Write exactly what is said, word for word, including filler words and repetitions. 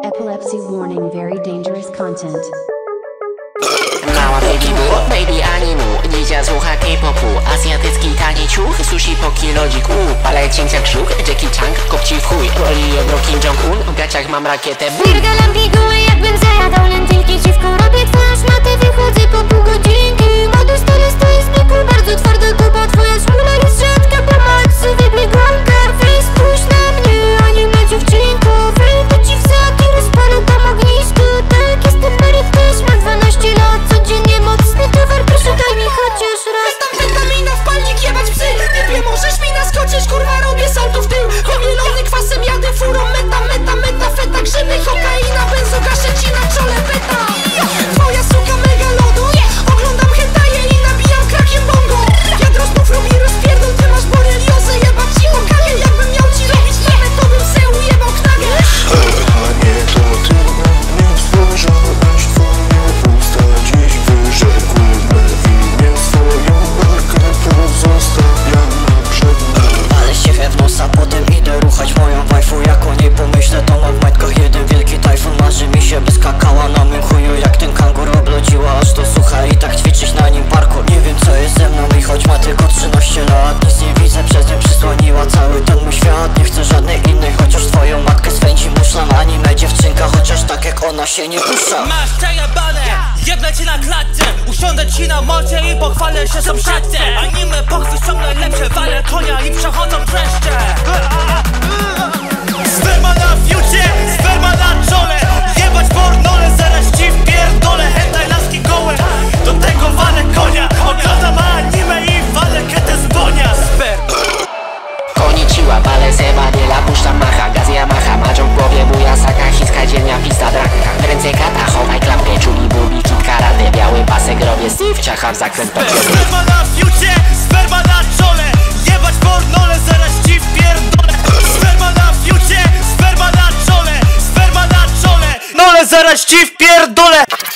Epilepsy warning, very dangerous content. Mała baby boo, baby animu. Dzidzia słucha K-popu, azjatycki tani ciuch, sushi po kilodzik, uuu, palę cięcia krzuch, Jackie Chang, kopci w chuj, roli obro Kim Jong-un, w gaciach mam rakietę, bum. Pierdalam piguły, jakbym zajadał lentylki. Dziwko robię twarz, matę, wychodzę po pół godzinki. Młody stary stoi z biegu, bardzo twarda kupa. Twoja szmula jest rzadka, bo ma jak sobie biegunka. Weź spójrz na mnie, a nie na dziewczynko. Wejdę ci w zad i rozpalę tam ognisko. Tak, jestem Mary, też ma dwanaście lat. Codziennie mocny towar, proszę daj mi chociaż raz. Tam witamina w palnik, jebać psy. Typie, możesz mi naskoczyć, kurwa, robię salto w tył. Pomielony kwasem, jadę furą, meta, meta, meta, feta. Grzyby, kokaina, benzo, gaszę ci na czole, beta. Twoja suka mega lodu, oglądam hentaje i nabijam krakiem bongo. Wiadro znów robi rozpierdol, ty masz boreliozę. Jebać ci okagę, jakbym miał ci robić nawet, to bym se ujebał knagę. Kochanie, to ty na mnie stworzyłeś, twoje usta dziś wyrzekły me imię. Swoją markę pozostawiam przed mną. Ale się w nosa, potem idę ruchać moją wajfu. Jak o niej pomyślę, to mam w majtkach jeden wielki tajfun. Marzy mi się, by skakała na mym chuju jak ten kangur. Oblodziła aż to sucha i tak ćwiczyć na nim parkour. Nie wiem co jest ze mną i choć ma tylko trzynaście lat, nic nie widzę, przez nią przysłoniła cały ten mój świat. Nie chcę żadnej innej, chociaż twoją matkę swędzi muszlam. Anime dziewczynka, chociaż tak jak ona się nie puszcza. Masz przejebane, jebnę ci na klatce. Usiądę ci na mocie i pochwalę się sąsiadce. Anime pochwy ciągle lepsze, walę konia i przechodzą wreszcie. Sperma na fiucie, sperma na czole. Jebać pornole, zaraz ci wpierdolę. Hentai laski gołe, do tego walę konia. Oglądam anime i walę ketę z bonia. Sperma. Konnichiwa, palę seba, diela, puszczam macha, gaz Yamaha, maczą w głowie buja, saka, chiska, dzielnia, pista, draka. W ręce kata, chowaj klapkę, czuli bubi, kit, karate, biały pasek, robię Steve, ciacham zakręt papier. Sperma na fiucie, sperma na czole. Jebać pornole, zaraz ci wpierdolę. Sperma na fiucie, sperma na czole. Sperma na czole, nole, zaraz ci wpierdolę.